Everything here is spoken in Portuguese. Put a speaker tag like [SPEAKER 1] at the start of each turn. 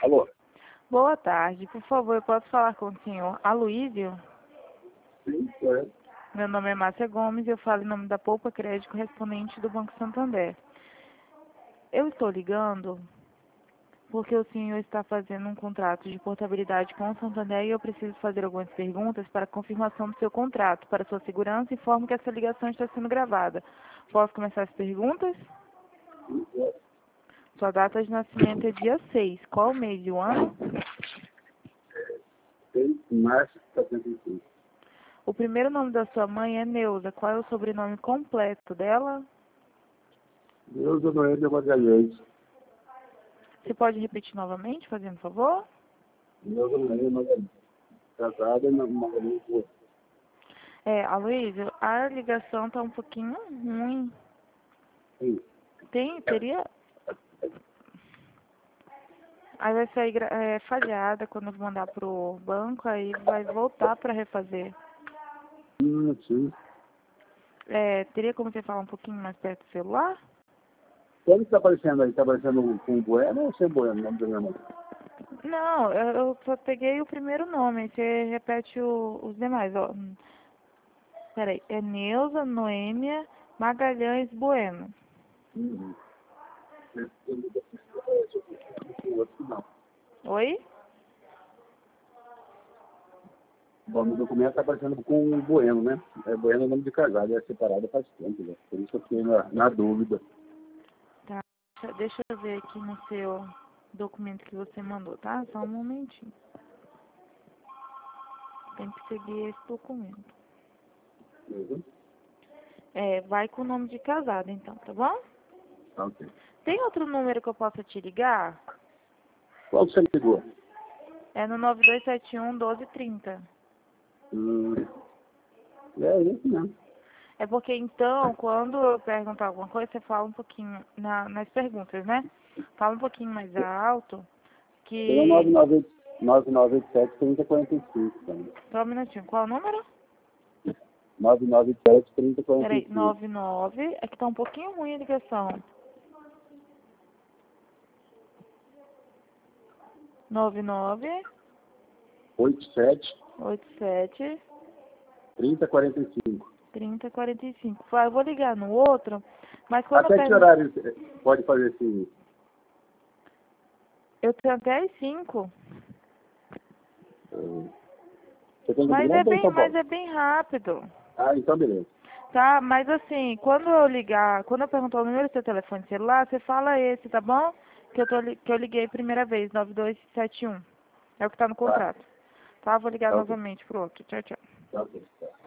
[SPEAKER 1] Alô?
[SPEAKER 2] Boa tarde. Por favor, eu posso falar com o senhor Aloísio?
[SPEAKER 1] Sim, é.
[SPEAKER 2] Meu nome é Márcia Gomes e eu falo em nome da Poupa Crédito correspondente do Banco Santander. Eu estou ligando porque o senhor está fazendo um contrato de portabilidade com o Santander e eu preciso fazer algumas perguntas para confirmação do seu contrato. Para sua segurança, informo que essa ligação está sendo gravada. Posso começar as perguntas? Sua data de nascimento é dia 6. Qual o mês e o ano?
[SPEAKER 1] 6 de março de 75.
[SPEAKER 2] O primeiro nome da sua mãe é Neuza. Qual é o sobrenome completo dela?
[SPEAKER 1] Neuza Noêmia Magalhães.
[SPEAKER 2] Você pode repetir novamente, fazendo favor?
[SPEAKER 1] Neuza Noêmia Magalhães. Casada na Magalhães.
[SPEAKER 2] Aloysio, a ligação tá um pouquinho ruim.
[SPEAKER 1] Sim.
[SPEAKER 2] Teria... Aí vai sair falhada quando eu mandar pro banco, aí vai voltar para refazer.
[SPEAKER 1] Sim.
[SPEAKER 2] Teria como você falar um pouquinho mais perto do celular?
[SPEAKER 1] Como está aparecendo aí? Está aparecendo com Bueno ou sem Bueno, o nome da minha mãe?
[SPEAKER 2] Não, eu só peguei o primeiro nome, você repete os demais, ó. Peraí, é Neuza Noêmia Magalhães Bueno.
[SPEAKER 1] Uhum. Não.
[SPEAKER 2] Oi?
[SPEAKER 1] Bom, no documento está aparecendo com Bueno, né? Bueno é nome de casado, é separado faz tempo, né? Por isso eu fiquei na dúvida.
[SPEAKER 2] Tá, deixa eu ver aqui no seu documento que você mandou, tá? Só um momentinho. Tem que seguir esse documento.
[SPEAKER 1] Uhum.
[SPEAKER 2] Vai com o nome de casado, então, tá bom?
[SPEAKER 1] Tá, ok.
[SPEAKER 2] Tem outro número que eu possa te ligar?
[SPEAKER 1] Qual que você ligou?
[SPEAKER 2] É no 9271-1230.
[SPEAKER 1] É isso mesmo.
[SPEAKER 2] É porque, então, quando eu perguntar alguma coisa, você fala um pouquinho nas perguntas, né? Fala um pouquinho mais alto,
[SPEAKER 1] Tem o
[SPEAKER 2] que...
[SPEAKER 1] 9987-3045 também.
[SPEAKER 2] Só um minutinho, qual é o número?
[SPEAKER 1] 997-3045.
[SPEAKER 2] Peraí, 99, é que tá um pouquinho ruim a ligação. 99
[SPEAKER 1] 87
[SPEAKER 2] 87
[SPEAKER 1] 3045.
[SPEAKER 2] 3045. Eu vou ligar no outro, mas quando eu
[SPEAKER 1] Até que
[SPEAKER 2] pergunto...
[SPEAKER 1] horário pode fazer esse...
[SPEAKER 2] Eu tenho até as 5.
[SPEAKER 1] Você tem
[SPEAKER 2] Mas
[SPEAKER 1] Campo Grande ou em São
[SPEAKER 2] mas
[SPEAKER 1] Paulo?
[SPEAKER 2] é bem rápido.
[SPEAKER 1] Ah, então beleza.
[SPEAKER 2] Tá, mas assim, quando eu perguntar o número do seu telefone celular, você fala esse, tá bom? Que eu liguei a primeira vez, 9271. É o que tá no
[SPEAKER 1] Tá,
[SPEAKER 2] contrato. Tá, vou ligar
[SPEAKER 1] tá ok.
[SPEAKER 2] novamente pro outro. Tchau, tchau.
[SPEAKER 1] Tá ok. Tá.